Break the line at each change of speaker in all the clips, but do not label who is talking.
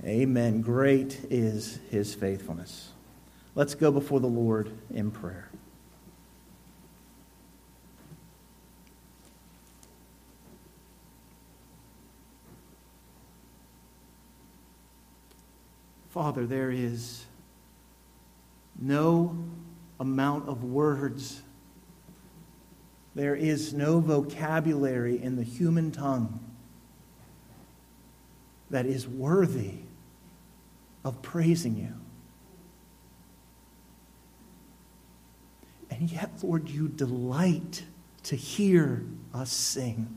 Amen. Great is his faithfulness. Let's go before the Lord in prayer. Father, there is no amount of words, there is no vocabulary in the human tongue that is worthy of praising you. And yet, Lord, you delight to hear us sing.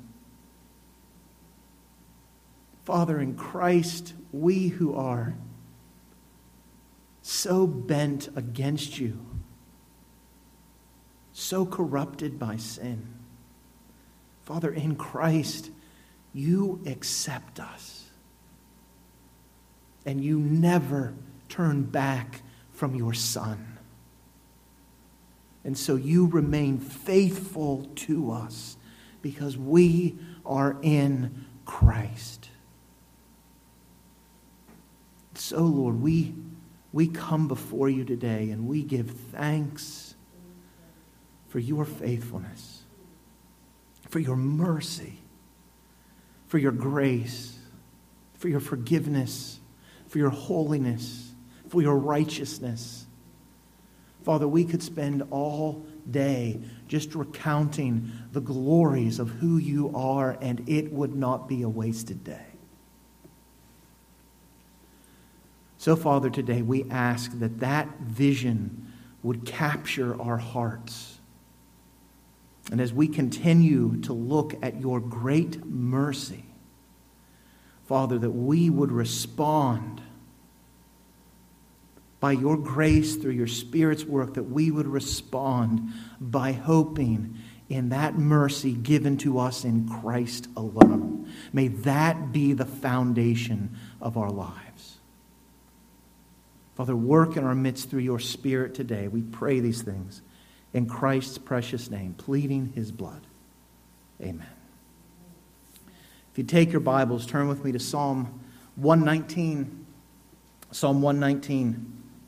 Father, in Christ, we who are so bent against you, so corrupted by sin, Father, in Christ, you accept us. And you never turn back from your Son. And so you remain faithful to us because we are in Christ. So, Lord, we come before you today and we give thanks for your faithfulness, for your mercy, for your grace, for your forgiveness, for your holiness, for your righteousness. Father, we could spend all day just recounting the glories of who you are, and it would not be a wasted day. So, Father, today we ask that that vision would capture our hearts. And as we continue to look at your great mercy, Father, that we would respond by your grace through your Spirit's work, that we would respond by hoping in that mercy given to us in Christ alone. May that be the foundation of our lives. Father, work in our midst through your Spirit today. We pray these things in Christ's precious name, pleading his blood. Amen. If you take your Bibles, turn with me to Psalm 119. Psalm 119.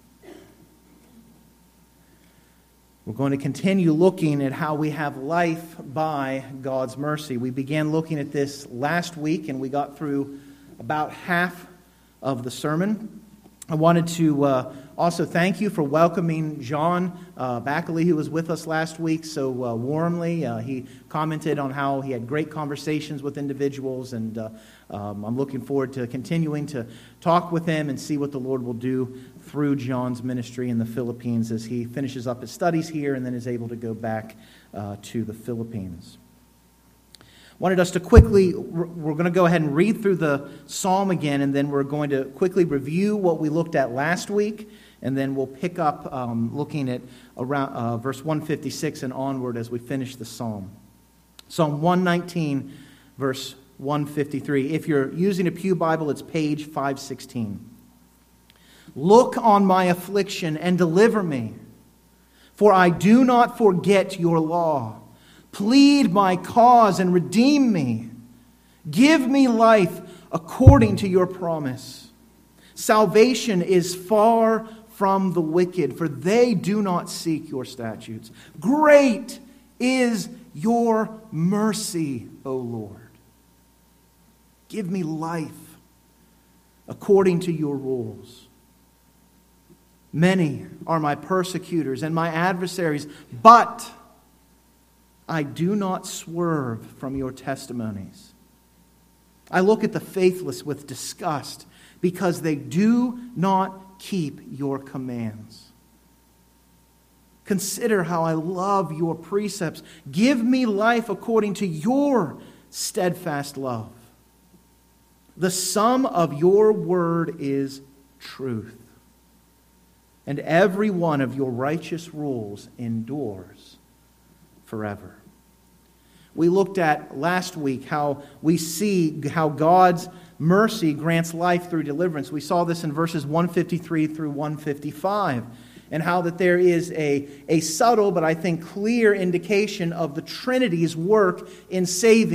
We're going to continue looking at how we have life by God's mercy. We began looking at this last week, and we got through about half of the sermon. I wanted to also thank you for welcoming John Backley, who was with us last week so warmly. He commented on how he had great conversations with individuals, and I'm looking forward to continuing to talk with him and see what the Lord will do through John's ministry in the Philippines as he finishes up his studies here and then is able to go back to the Philippines. Wanted us to quickly, we're going to go ahead and read through the psalm again, and then we're going to quickly review what we looked at last week, and then we'll pick up looking at around verse 156 and onward as we finish the psalm. Psalm 119, verse 153. If you're using a Pew Bible, it's page 516. Look on my affliction and deliver me, for I do not forget your law. Plead my cause and redeem me. Give me life according to your promise. Salvation is far from the wicked, for they do not seek your statutes. Great is your mercy, O Lord. Give me life according to your rules. Many are my persecutors and my adversaries, but I do not swerve from your testimonies. I look at the faithless with disgust because they do not keep your commands. Consider how I love your precepts. Give me life according to your steadfast love. The sum of your word is truth, and every one of your righteous rules endures forever. We looked at last week how we see how God's mercy grants life through deliverance. We saw this in verses 153 through 155, and how that there is a subtle but I think clear indication of the Trinity's work in saving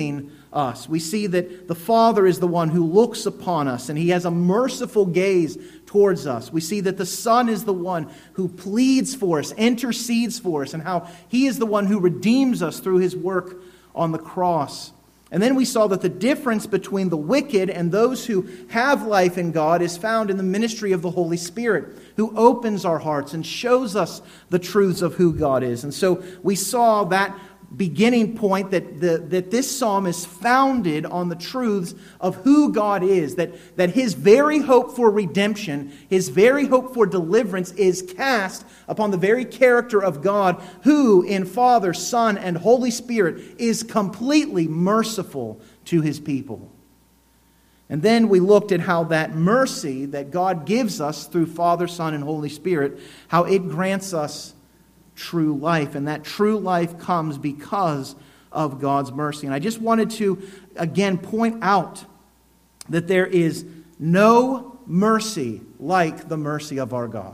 us. We see that the Father is the one who looks upon us, and He has a merciful gaze towards us. We see that the Son is the one who pleads for us, intercedes for us, and how He is the one who redeems us through His work on the cross. And then we saw that the difference between the wicked and those who have life in God is found in the ministry of the Holy Spirit, who opens our hearts and shows us the truths of who God is. And so we saw that beginning point that this psalm is founded on the truths of who God is, that His very hope for redemption, His very hope for deliverance is cast upon the very character of God, who in Father, Son, and Holy Spirit is completely merciful to His people. And then we looked at how that mercy that God gives us through Father, Son, and Holy Spirit, how it grants us true life. And that true life comes because of God's mercy. And I just wanted to, again, point out that there is no mercy like the mercy of our God.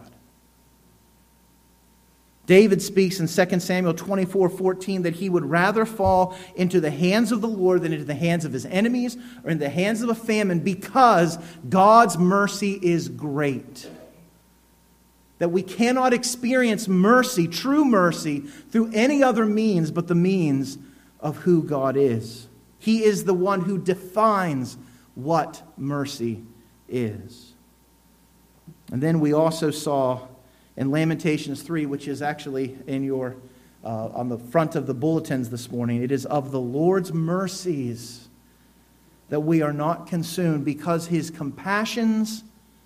David speaks in 2 Samuel 24:14 that he would rather fall into the hands of the Lord than into the hands of his enemies or in the hands of a famine, because God's mercy is great. That we cannot experience mercy, true mercy, through any other means but the means of who God is. He is the one who defines what mercy is. And then we also saw in Lamentations 3, which is actually in your on the front of the bulletins this morning, it is of the Lord's mercies that we are not consumed, because His compassions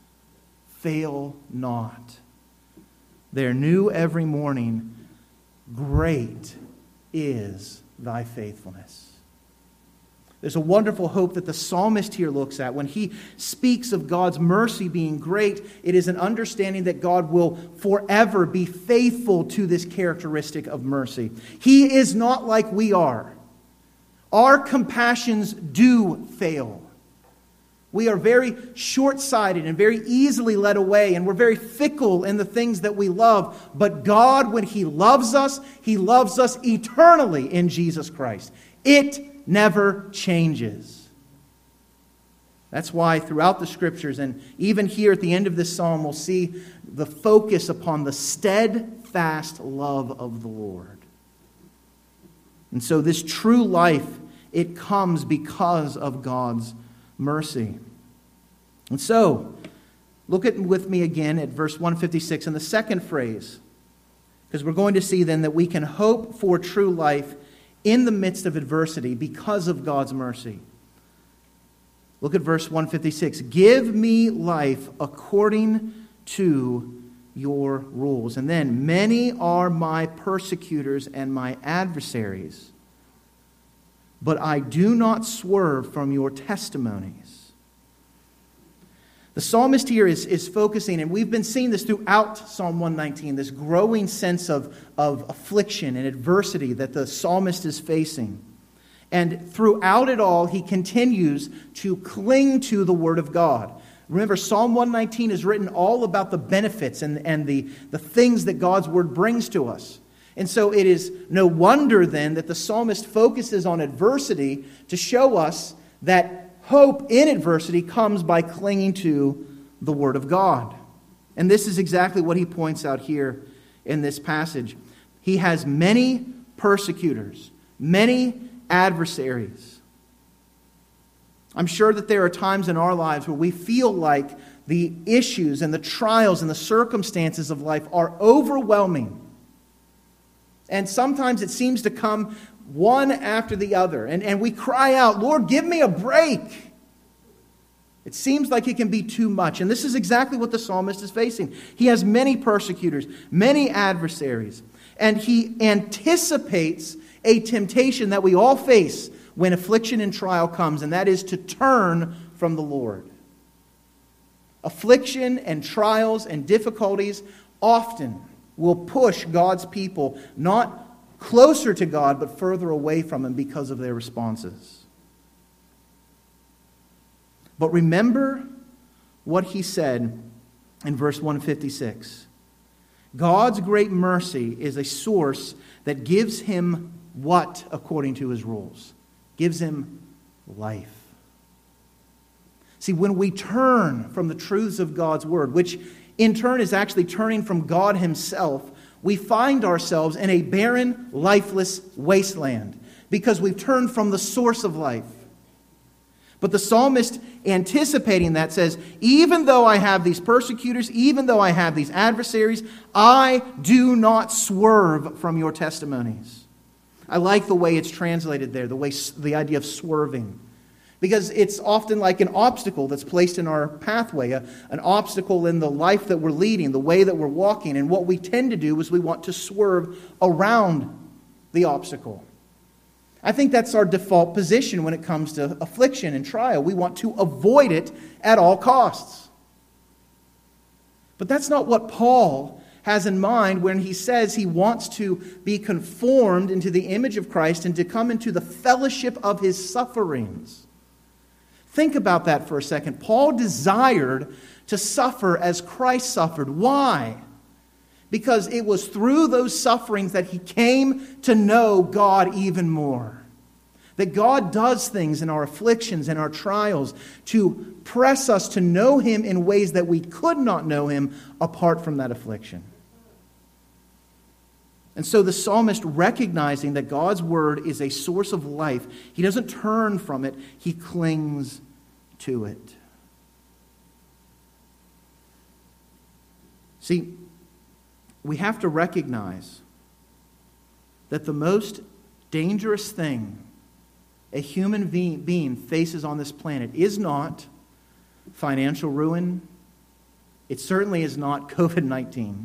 fail not. They're new every morning. Great is thy faithfulness. There's a wonderful hope that the psalmist here looks at. When he speaks of God's mercy being great, it is an understanding that God will forever be faithful to this characteristic of mercy. He is not like we are. Our compassions do fail. We are very short-sighted and very easily led away, and we're very fickle in the things that we love. But God, when He loves us eternally in Jesus Christ. It never changes. That's why throughout the Scriptures, and even here at the end of this psalm, we'll see the focus upon the steadfast love of the Lord. And so this true life, it comes because of God's mercy. And so, look with me again at verse 156 and the second phrase, because we're going to see then that we can hope for true life in the midst of adversity because of God's mercy. Look at verse 156. Give me life according to your rules. And then, many are my persecutors and my adversaries, but I do not swerve from your testimonies. The psalmist here is focusing, and we've been seeing this throughout Psalm 119, this growing sense of affliction and adversity that the psalmist is facing. And throughout it all, he continues to cling to the Word of God. Remember, Psalm 119 is written all about the benefits and the things that God's Word brings to us. And so it is no wonder then that the psalmist focuses on adversity to show us that hope in adversity comes by clinging to the Word of God. And this is exactly what he points out here in this passage. He has many persecutors, many adversaries. I'm sure that there are times in our lives where we feel like the issues and the trials and the circumstances of life are overwhelming. And sometimes it seems to come one after the other. And we cry out, Lord, give me a break. It seems like it can be too much. And this is exactly what the psalmist is facing. He has many persecutors, many adversaries. And he anticipates a temptation that we all face when affliction and trial comes, and that is to turn from the Lord. Affliction and trials and difficulties often will push God's people not closer to God, but further away from Him because of their responses. But remember what he said in verse 156. God's great mercy is a source that gives him what according to His rules? Gives him life. See, when we turn from the truths of God's Word, which in turn is actually turning from God Himself, we find ourselves in a barren, lifeless wasteland because we've turned from the source of life. But the psalmist, anticipating that, says, even though I have these persecutors, even though I have these adversaries, I do not swerve from your testimonies. I like the way it's translated there, the idea of swerving. Because it's often like an obstacle that's placed in our pathway, an obstacle in the life that we're leading, the way that we're walking. And what we tend to do is we want to swerve around the obstacle. I think that's our default position when it comes to affliction and trial. We want to avoid it at all costs. But that's not what Paul has in mind when he says he wants to be conformed into the image of Christ and to come into the fellowship of His sufferings. Think about that for a second. Paul desired to suffer as Christ suffered. Why? Because it was through those sufferings that he came to know God even more. That God does things in our afflictions and our trials to press us to know Him in ways that we could not know Him apart from that affliction. And so the psalmist, recognizing that God's Word is a source of life, he doesn't turn from it, he clings to it. See, we have to recognize that the most dangerous thing a human being faces on this planet is not financial ruin. It certainly is not COVID-19.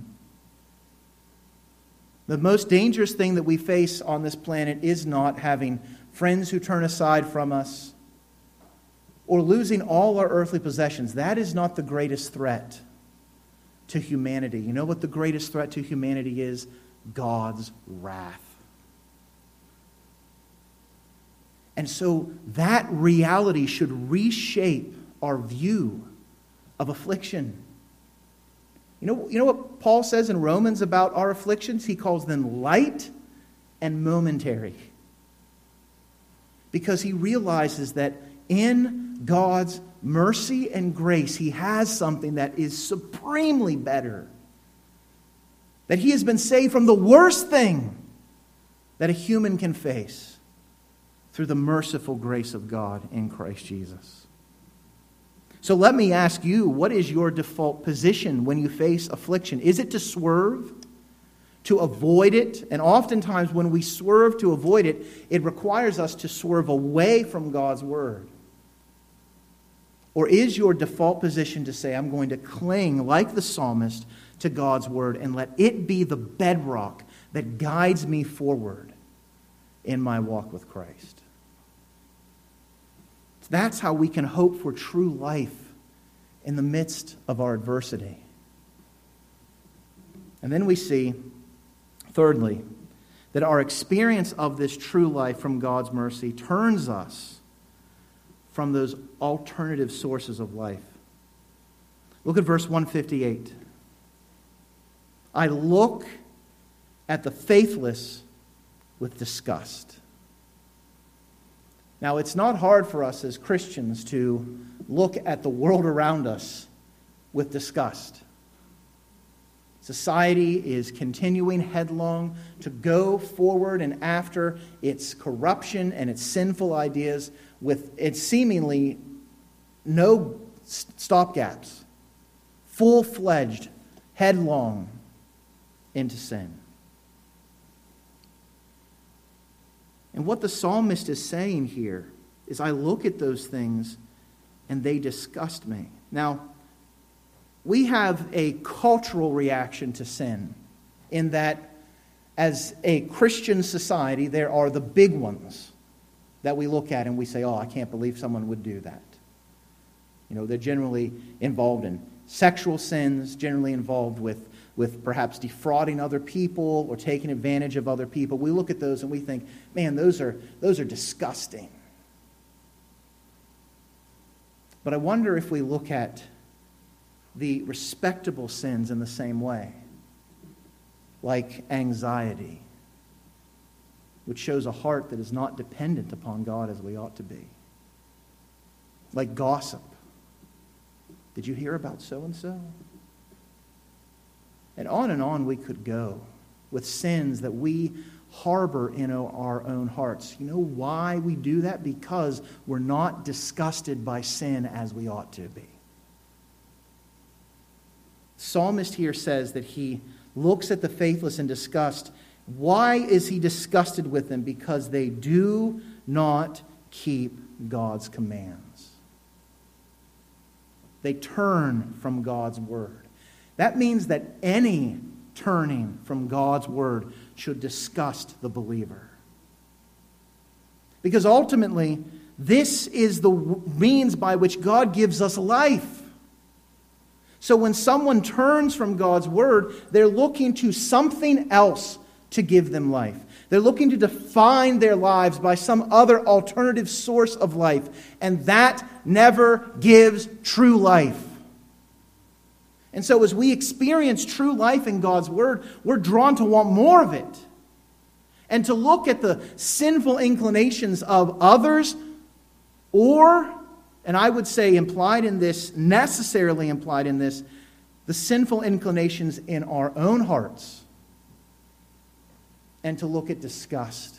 The most dangerous thing that we face on this planet is not having friends who turn aside from us or losing all our earthly possessions. That is not the greatest threat to humanity. You know what the greatest threat to humanity is? God's wrath. And so that reality should reshape our view of affliction. You know what Paul says in Romans about our afflictions? He calls them light and momentary. Because he realizes that in God's mercy and grace, He has something that is supremely better. That He has been saved from the worst thing that a human can face through the merciful grace of God in Christ Jesus. So let me ask you, what is your default position when you face affliction? Is it to swerve, to avoid it? And oftentimes when we swerve to avoid it, it requires us to swerve away from God's Word. Or is your default position to say, I'm going to cling, like the psalmist, to God's Word and let it be the bedrock that guides me forward in my walk with Christ? That's how we can hope for true life in the midst of our adversity. And then we see, thirdly, that our experience of this true life from God's mercy turns us from those alternative sources of life. Look at verse 158. I look at the faithless with disgust. Now, it's not hard for us as Christians to look at the world around us with disgust. Society is continuing headlong to go forward and after its corruption and its sinful ideas with its seemingly no stopgaps, full-fledged, headlong into sin. And what the psalmist is saying here is, I look at those things and they disgust me. Now, we have a cultural reaction to sin in that as a Christian society, there are the big ones that we look at and we say, oh, I can't believe someone would do that. You know, they're generally involved in sexual sins, generally involved with perhaps defrauding other people or taking advantage of other people. We look at those and we think, man, those are disgusting. But I wonder if we look at the respectable sins in the same way, like anxiety, which shows a heart that is not dependent upon God as we ought to be. like gossip. Did you hear about so-and-so? And on we could go with sins that we harbor in our own hearts. You know why we do that? Because we're not disgusted by sin as we ought to be. The psalmist here says that he looks at the faithless in disgust. Why is he disgusted with them? Because they do not keep God's commands. They turn from God's word. That means that any turning from God's word should disgust the believer. Because ultimately, this is the means by which God gives us life. So when someone turns from God's word, they're looking to something else to give them life. They're looking to define their lives by some other alternative source of life. And that never gives true life. And so as we experience true life in God's word, we're drawn to want more of it. And to look at the sinful inclinations of others, or, and I would say implied in this, necessarily implied in this, the sinful inclinations in our own hearts. And to look at disgust.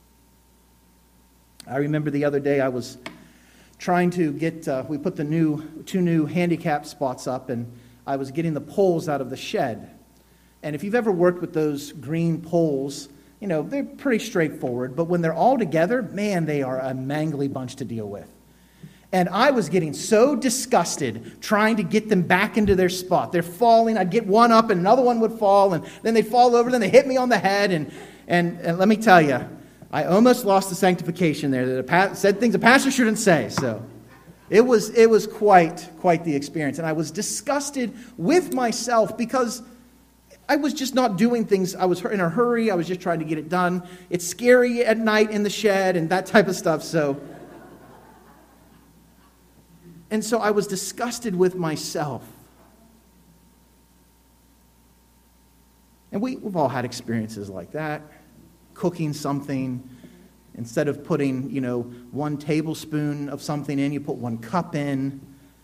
I remember the other day I was trying to get, we put the two new handicap spots up, and I was getting the poles out of the shed. And if you've ever worked with those green poles, you know, they're pretty straightforward. But when they're all together, man, they are a mangly bunch to deal with. And I was getting so disgusted trying to get them back into their spot. They're falling. I'd get one up and another one would fall. And then they'd fall over. Then they hit me on the head. And let me tell you, I almost lost the sanctification there. That said things a pastor shouldn't say. So it was quite the experience. And I was disgusted with myself because I was just not doing things. I was in a hurry. I was just trying to get it done. It's scary at night in the shed and that type of stuff. And so I was disgusted with myself. And we've all had experiences like that. Cooking something, instead of putting, 1 tablespoon of something in, you put 1 cup in.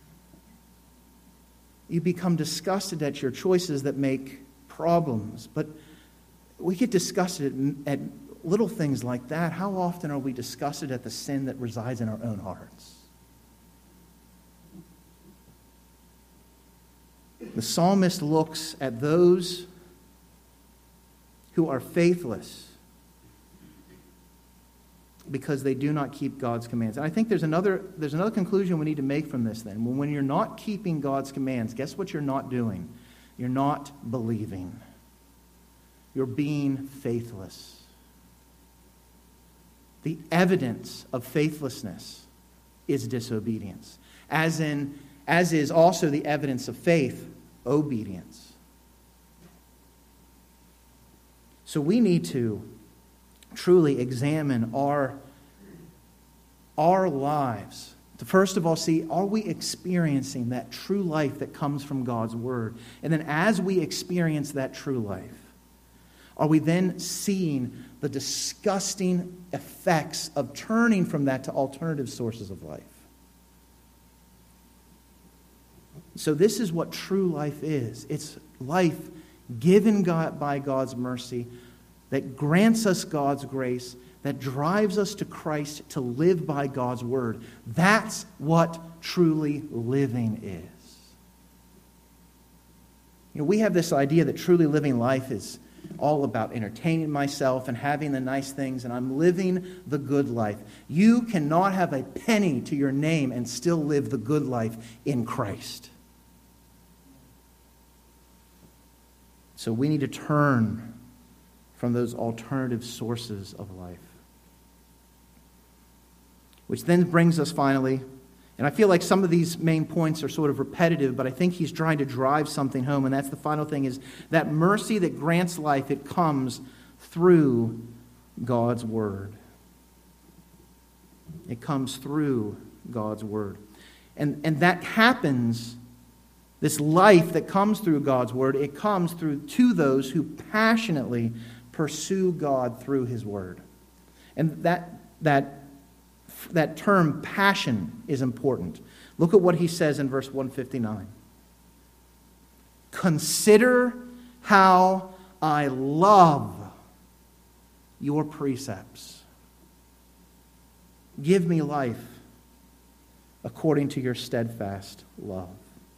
You become disgusted at your choices that make problems. But we get disgusted at little things like that. How often are we disgusted at the sin that resides in our own hearts? The psalmist looks at those who are faithless because they do not keep God's commands. And I think there's another conclusion we need to make from this then. When you're not keeping God's commands, guess what you're not doing? You're not believing. You're being faithless. The evidence of faithlessness is disobedience. As is also the evidence of faith, obedience. So we need to truly examine our lives. To first of all see, are we experiencing that true life that comes from God's word? And then as we experience that true life, are we then seeing the disgusting effects of turning from that to alternative sources of life? So this is what true life is. It's life given by God's mercy that grants us God's grace, that drives us to Christ to live by God's word. That's what truly living is. We have this idea that truly living life is all about entertaining myself and having the nice things, and I'm living the good life. You cannot have a penny to your name and still live the good life in Christ. So we need to turn from those alternative sources of life. Which then brings us finally, and I feel like some of these main points are sort of repetitive, but I think he's trying to drive something home, and that's the final thing, is that mercy that grants life, it comes through God's word. It comes through God's word. And that happens. This life that comes through God's word, it comes through to those who passionately pursue God through his word. And that that term passion is important. Look at what he says in verse 159. Consider how I love your precepts. Give me life according to your steadfast love.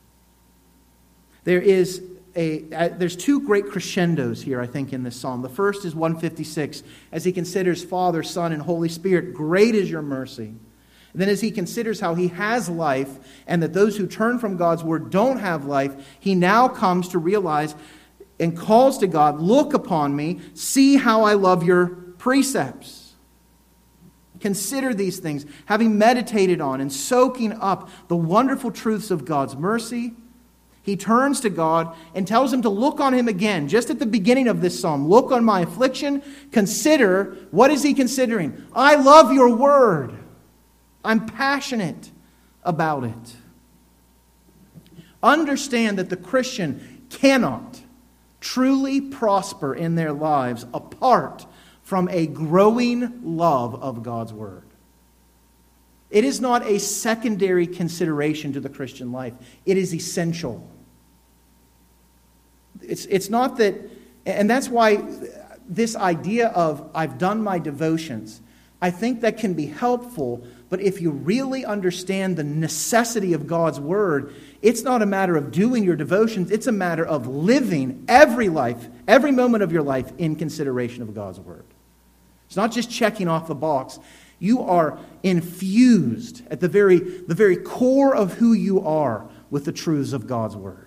There's two great crescendos here, I think, in this psalm. The first is 156, as he considers Father, Son, and Holy Spirit, great is your mercy. And then as he considers how he has life and that those who turn from God's word don't have life, he now comes to realize and calls to God, look upon me, see how I love your precepts. Consider these things, having meditated on and soaking up the wonderful truths of God's mercy. He turns to God and tells him to look on him again, just at the beginning of this psalm. Look on my affliction, consider, what is he considering? I love your word. I'm passionate about it. Understand that the Christian cannot truly prosper in their lives apart from a growing love of God's word. It is not a secondary consideration to the Christian life. It is essential. It's not that, and that's why this idea of I've done my devotions, I think that can be helpful, but if you really understand the necessity of God's word, it's not a matter of doing your devotions, it's a matter of living every moment of your life in consideration of God's word. It's not just checking off the box. You are infused at the very core of who you are with the truths of God's word.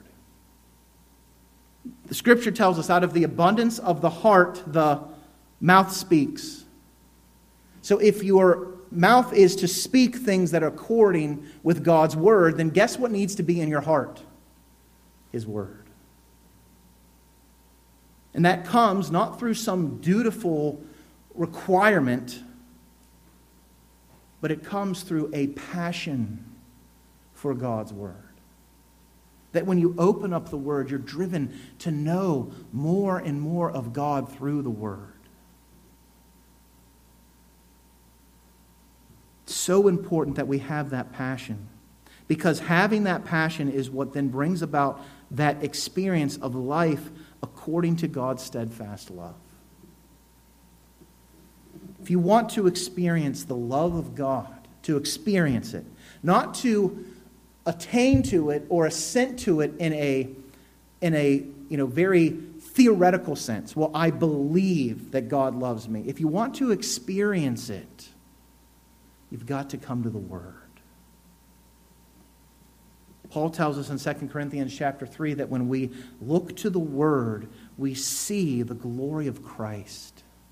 The Scripture tells us out of the abundance of the heart, the mouth speaks. So if your mouth is to speak things that are according with God's word, then guess what needs to be in your heart? His word. And that comes not through some dutiful requirement, but it comes through a passion for God's word. That when you open up the word, you're driven to know more and more of God through the word. It's so important that we have that passion, because having that passion is what then brings about that experience of life according to God's steadfast love. If you want to experience the love of God, to experience it, not to attain to it or assent to it in a very theoretical sense. Well, I believe that God loves me. If you want to experience it, you've got to come to the Word. Paul tells us in 2 Corinthians chapter 3 that when we look to the Word, we see the glory of Christ.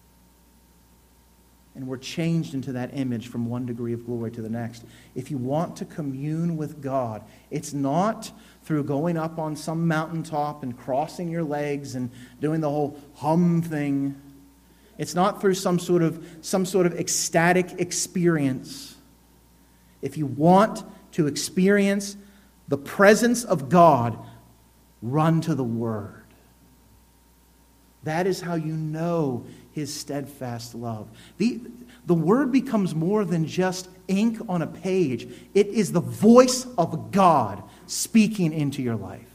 And we're changed into that image from one degree of glory to the next. If you want to commune with God, it's not through going up on some mountaintop and crossing your legs and doing the whole hum thing. It's not through some sort of ecstatic experience. If you want to experience the presence of God, run to the Word. That is how you know His steadfast love. The Word becomes more than just ink on a page. It is the voice of God speaking into your life.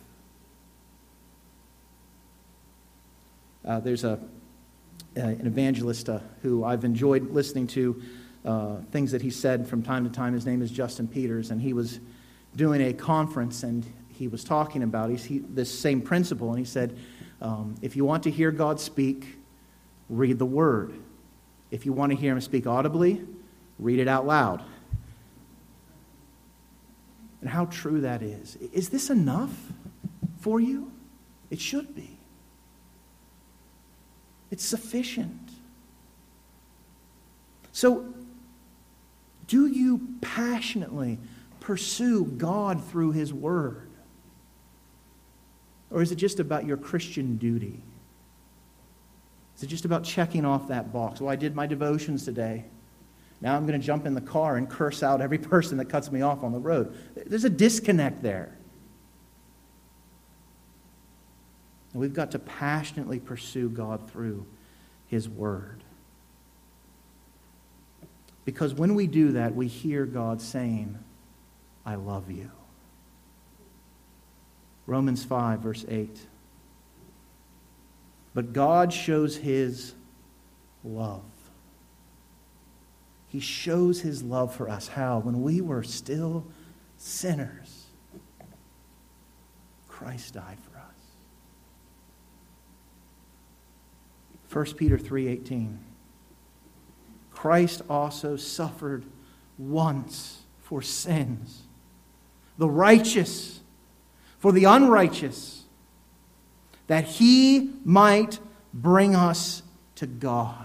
There's an evangelist who I've enjoyed listening to things that he said from time to time. His name is Justin Peters, and he was doing a conference, and he was talking about this same principle, and he said, if you want to hear God speak, read the Word. If you want to hear Him speak audibly, read it out loud. And how true that is. Is this enough for you? It should be. It's sufficient. So, do you passionately pursue God through His Word? Or is it just about your Christian duty? Is it just about checking off that box? Well, I did my devotions today. Now I'm going to jump in the car and curse out every person that cuts me off on the road. There's a disconnect there. And we've got to passionately pursue God through His Word. Because when we do that, we hear God saying, I love you. Romans 5, verse 8. But God shows His love. He shows His love for us. How? When we were still sinners, Christ died for us. 1 Peter 3:18. Christ also suffered once for sins, the righteous for the unrighteous, that He might bring us to God,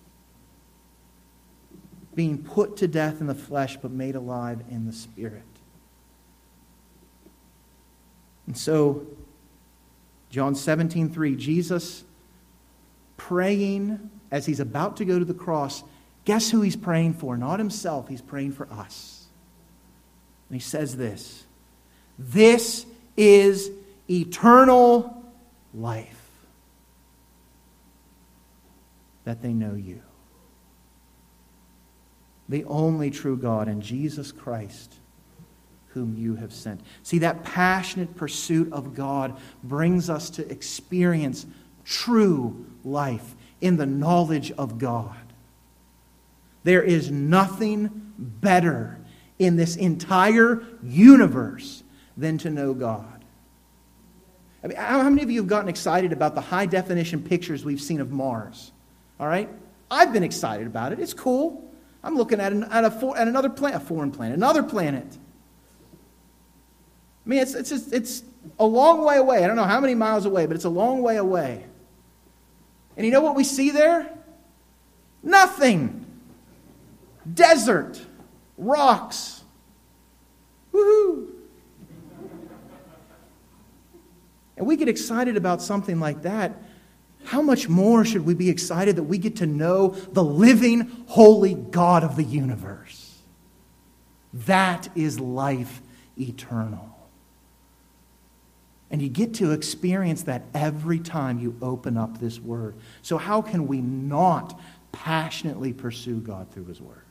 being put to death in the flesh, but made alive in the Spirit. And so, John 17:3, Jesus praying as He's about to go to the cross, guess who He's praying for? Not Himself, He's praying for us. And He says this, this is eternal life, that they know you, the only true God, and Jesus Christ, whom you have sent. See, that passionate pursuit of God brings us to experience true life in the knowledge of God. There is nothing better in this entire universe than to know God. I mean, how many of you have gotten excited about the high-definition pictures we've seen of Mars? All right? I've been excited about it. It's cool. I'm looking at another planet, a foreign planet, another planet. I mean, it's a long way away. I don't know how many miles away, but it's a long way away. And you know what we see there? Nothing. Desert. Rocks. Woohoo! And we get excited about something like that. How much more should we be excited that we get to know the living, holy God of the universe? That is life eternal. And you get to experience that every time you open up this Word. So how can we not passionately pursue God through His Word?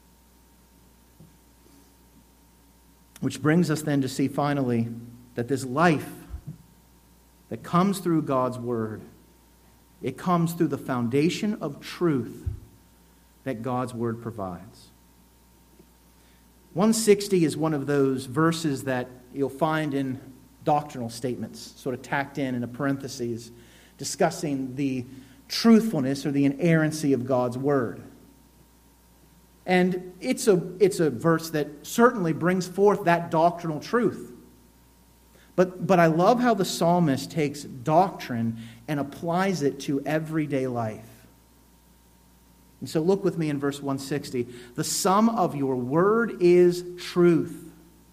Which brings us then to see finally that this life that comes through God's Word, it comes through the foundation of truth that God's Word provides. 160 is one of those verses that you'll find in doctrinal statements, sort of tacked in a parentheses, discussing the truthfulness or the inerrancy of God's Word. And it's a verse that certainly brings forth that doctrinal truth. But I love how the psalmist takes doctrine and applies it to everyday life. And so look with me in verse 160. The sum of your word is truth.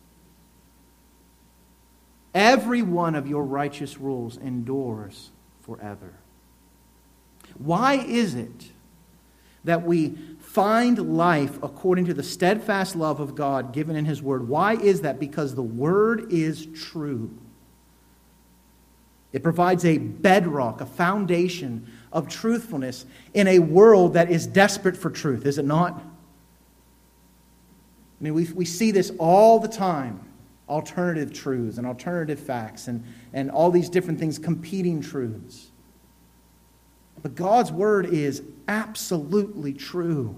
Every one of your righteous rules endures forever. Why is it that we find life according to the steadfast love of God given in His Word? Why is that? Because the Word is true. It provides a bedrock, a foundation of truthfulness in a world that is desperate for truth, is it not? I mean, we see this all the time. Alternative truths and alternative facts and all these different things, competing truths. But God's Word is absolutely true.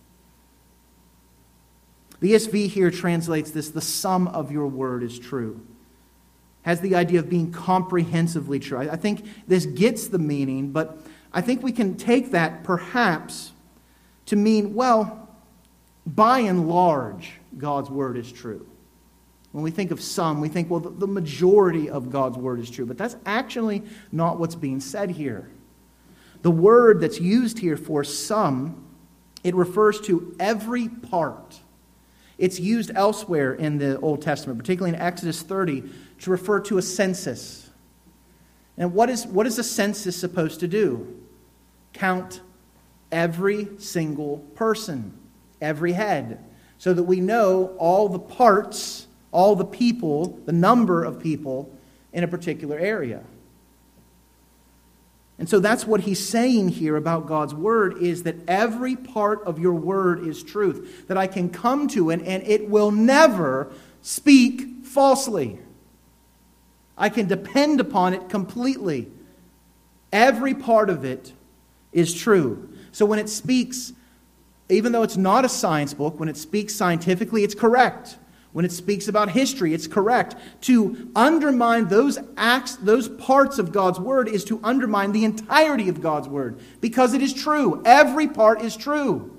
The ESV here translates this, the sum of your word is true. Has the idea of being comprehensively true. I think this gets the meaning, but I think we can take that perhaps to mean, well, by and large, God's Word is true. When we think of some, we think, well, the majority of God's Word is true. But that's actually not what's being said here. The word that's used here for some, it refers to every part. It's used elsewhere in the Old Testament, particularly in Exodus 30, to refer to a census. And what is a census supposed to do? Count every single person, every head, so that we know all the parts, all the people, the number of people in a particular area. And so that's what he's saying here about God's word, is that every part of your word is truth. That I can come to it and it will never speak falsely. I can depend upon it completely. Every part of it is true. So when it speaks, even though it's not a science book, when it speaks scientifically, it's correct. When it speaks about history, it's correct. To undermine those acts, those parts of God's word, is to undermine the entirety of God's word. Because it is true. Every part is true.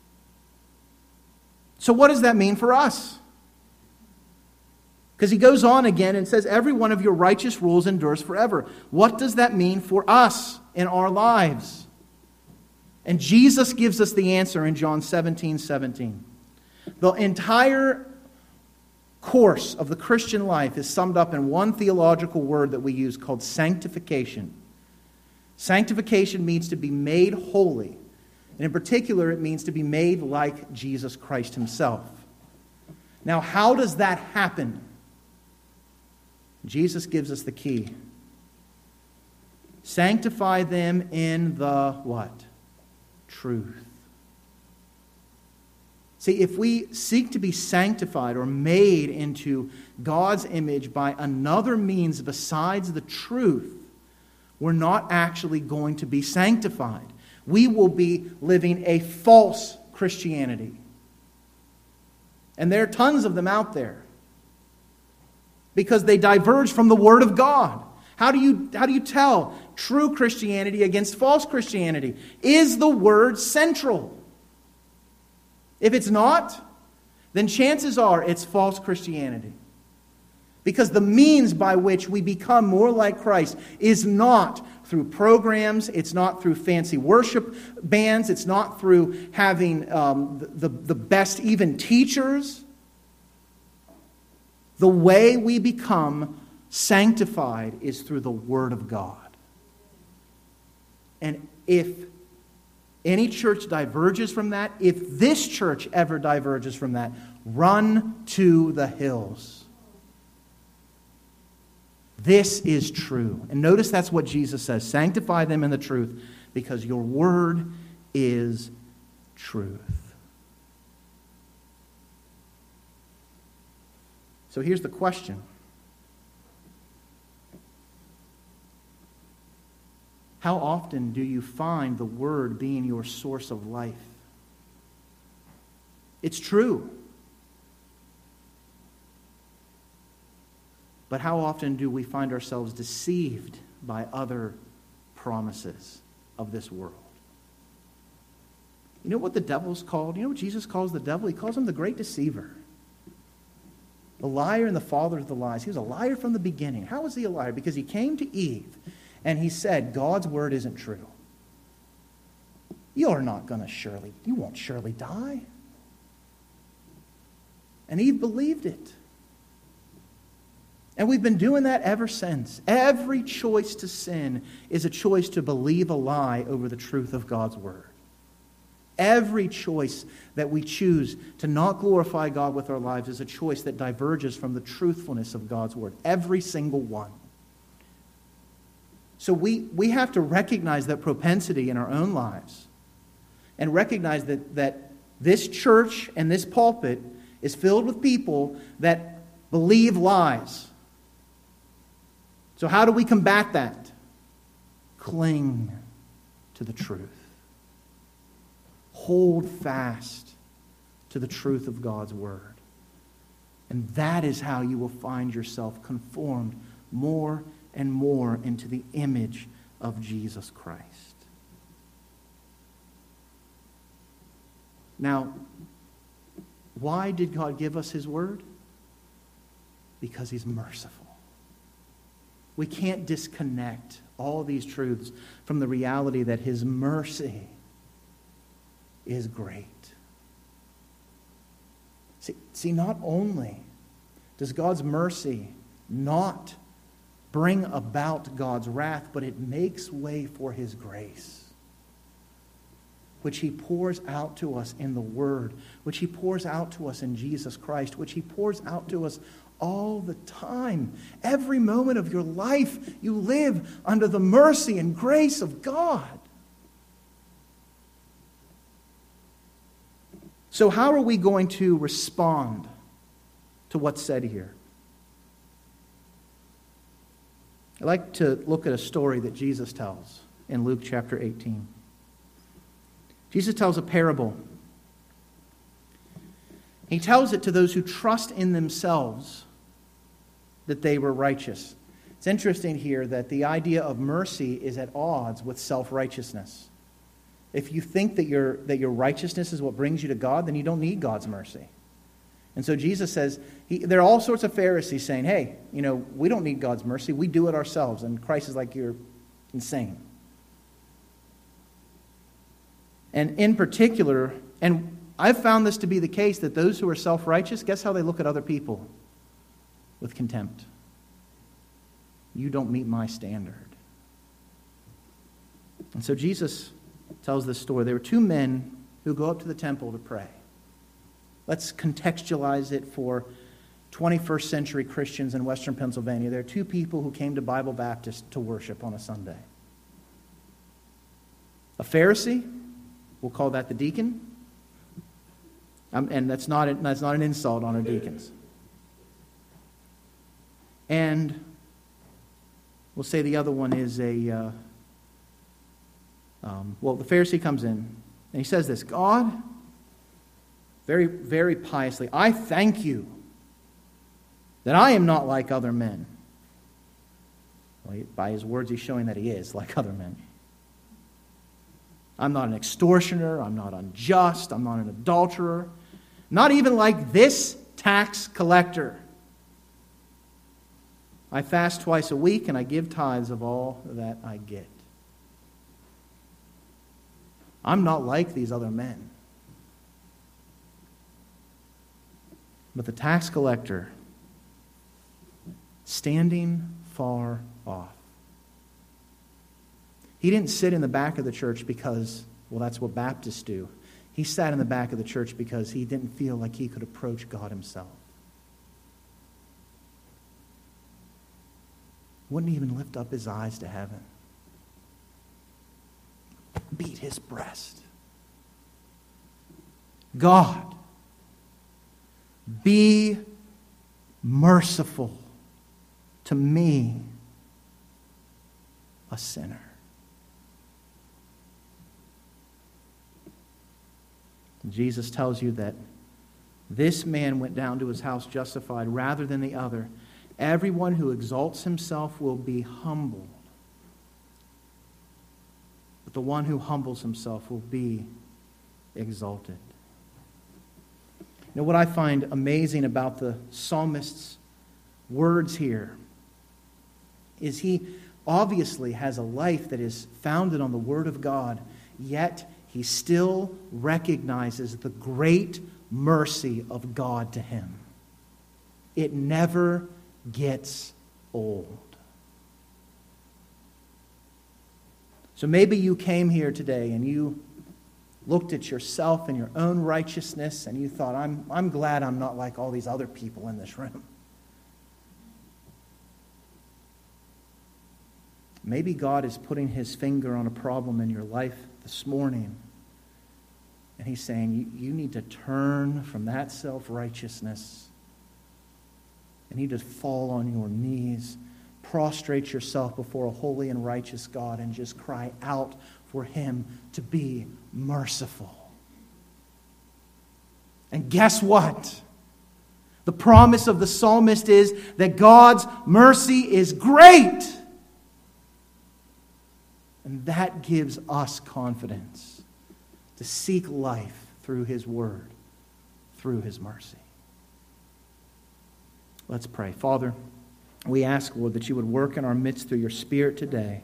So what does that mean for us? Because he goes on again and says, every one of your righteous rules endures forever. What does that mean for us in our lives? And Jesus gives us the answer in John 17:17. The entire course of the Christian life is summed up in one theological word that we use called sanctification. Sanctification means to be made holy. And in particular, it means to be made like Jesus Christ himself. Now, how does that happen? Jesus gives us the key. Sanctify them in the what? Truth. See, if we seek to be sanctified or made into God's image by another means besides the truth, we're not actually going to be sanctified. We will be living a false Christianity. And there are tons of them out there. Because they diverge from the Word of God. How do you tell true Christianity against false Christianity? Is the Word central? If it's not, then chances are it's false Christianity. Because the means by which we become more like Christ is not through programs, it's not through fancy worship bands, it's not through having the best even teachers. The way we become sanctified is through the Word of God. And if any church diverges from that, if this church ever diverges from that, run to the hills. This is true. And notice that's what Jesus says. Sanctify them in the truth, because your word is truth. So here's the question. How often do you find the Word being your source of life? It's true. But how often do we find ourselves deceived by other promises of this world? You know what the devil's called? You know what Jesus calls the devil? He calls him the great deceiver. The liar and the father of the lies. He was a liar from the beginning. How was he a liar? Because he came to Eve and he said, God's word isn't true. You won't surely die. And Eve believed it. And we've been doing that ever since. Every choice to sin is a choice to believe a lie over the truth of God's word. Every choice that we choose to not glorify God with our lives is a choice that diverges from the truthfulness of God's word. Every single one. So we have to recognize that propensity in our own lives and recognize that this church and this pulpit is filled with people that believe lies. So how do we combat that? Cling to the truth. Hold fast to the truth of God's word. And that is how you will find yourself conformed more and more into the image of Jesus Christ. Now, why did God give us His word? Because He's merciful. We can't disconnect all these truths from the reality that His mercy is great. See, not only does God's mercy not bring about God's wrath, but it makes way for His grace, which He pours out to us in the Word, which He pours out to us in Jesus Christ, which He pours out to us all the time. Every moment of your life, you live under the mercy and grace of God. So how are we going to respond to what's said here? I'd like to look at a story that Jesus tells in Luke chapter 18. Jesus tells a parable. He tells it to those who trust in themselves that they were righteous. It's interesting here that the idea of mercy is at odds with self-righteousness. If you think that your righteousness is what brings you to God, then you don't need God's mercy. And so Jesus says, there are all sorts of Pharisees saying, hey, we don't need God's mercy. We do it ourselves. And Christ is like, you're insane. And in particular, and I've found this to be the case, that those who are self-righteous, guess how they look at other people? With contempt. You don't meet my standard. And so Jesus tells this story. There were two men who go up to the temple to pray. Let's contextualize it for 21st century Christians in Western Pennsylvania. There are two people who came to Bible Baptist to worship on a Sunday. A Pharisee, we'll call that the deacon. And that's not an insult on our deacons. And we'll say the other one is the Pharisee comes in and he says this, God, very, very piously, I thank you that I am not like other men. Well, by his words, he's showing that he is like other men. I'm not an extortioner. I'm not unjust. I'm not an adulterer. Not even like this tax collector. I fast twice a week and I give tithes of all that I get. I'm not like these other men. But the tax collector, standing far off. He didn't sit in the back of the church because, that's what Baptists do. He sat in the back of the church because he didn't feel like he could approach God himself. Wouldn't even lift up his eyes to heaven. Beat his breast. God, be merciful to me, a sinner. And Jesus tells you that this man went down to his house justified rather than the other. Everyone who exalts himself will be humbled, but the one who humbles himself will be exalted. What I find amazing about the psalmist's words here is he obviously has a life that is founded on the Word of God, yet he still recognizes the great mercy of God to him. It never gets old. So maybe you came here today and you looked at yourself and your own righteousness and you thought, I'm glad I'm not like all these other people in this room. Maybe God is putting his finger on a problem in your life this morning. And he's saying, you need to turn from that self-righteousness. You need to fall on your knees, prostrate yourself before a holy and righteous God, and just cry out for him to be merciful. And guess what? The promise of the psalmist is that God's mercy is great. And that gives us confidence to seek life through his word, through his mercy. Let's pray. Father, we ask, Lord, that you would work in our midst through your Spirit today.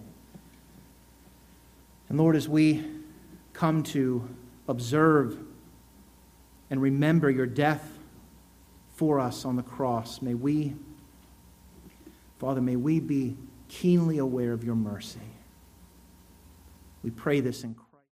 And Lord, as we come to observe and remember your death for us on the cross, may we, Father, may we be keenly aware of your mercy. We pray this in Christ.